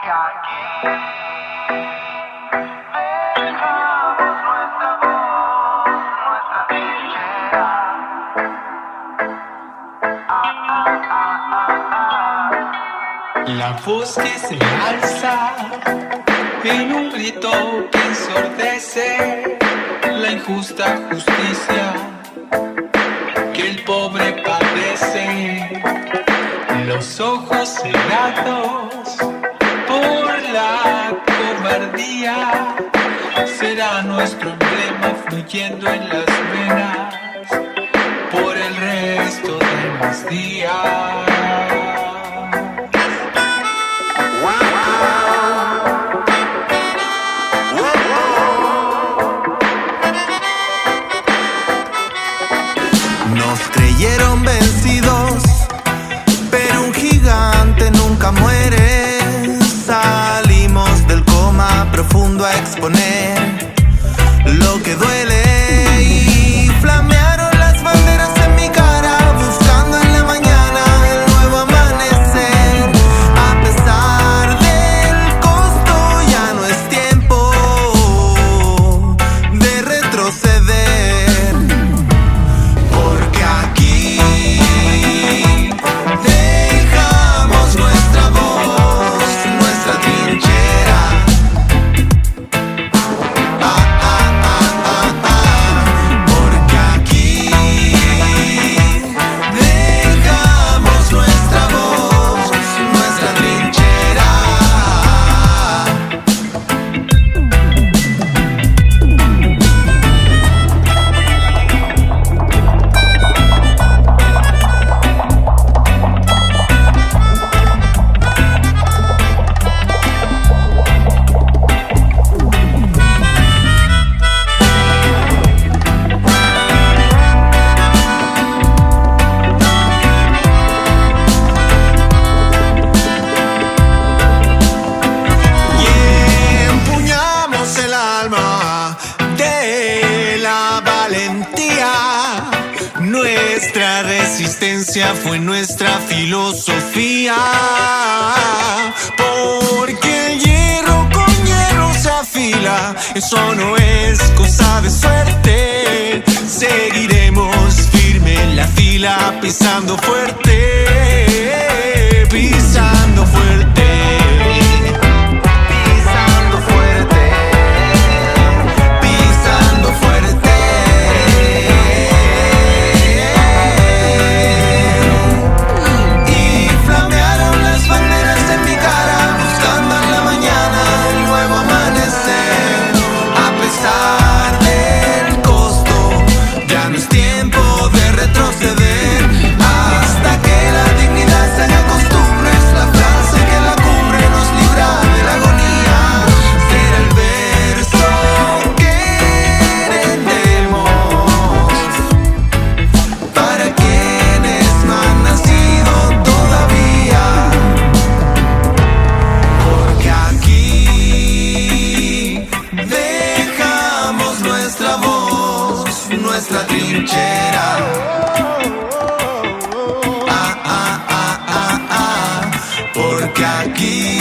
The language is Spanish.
La voz que se alza en un grito que ensordece la injusta justicia que el pobre padece. Los ojos cegados por la cobardía será nuestro emblema fluyendo en las venas por el resto de los días. Nos creyeron vencidos, pero un gigante nunca muere. Salimos del coma profundo a exponer lo que duele y flamearon las banderas en mi cara, buscando en la mañana el nuevo amanecer. A pesar del costo ya no es tiempo de retroceder, porque aquí dejamos nuestra voz, nuestra trinchera. Porque aquí dejamos nuestra voz, nuestra trinchera. Y empuñamos el alma de la valentía. Nuestra resistencia fue nuestra filosofía. Porque el hierro con hierro se afila. Eso no es cosa de suerte. Seguiremos firme en la fila, pisando fuerte, pisando fuerte. Pisando fuerte, pisando fuerte. Y flamearon las banderas en mi cara, buscando en la mañana el nuevo amanecer. A pesar del costo, ya no es tiempo de retroceder. Hasta que la dignidad se haga costumbre, es la frase que en la cumbre nos libra de la agonía. Será el verso que heredemos para quienes no han nacido todavía. Porque aquí dejamos nuestra voz, nuestra trinchera. Porque aquí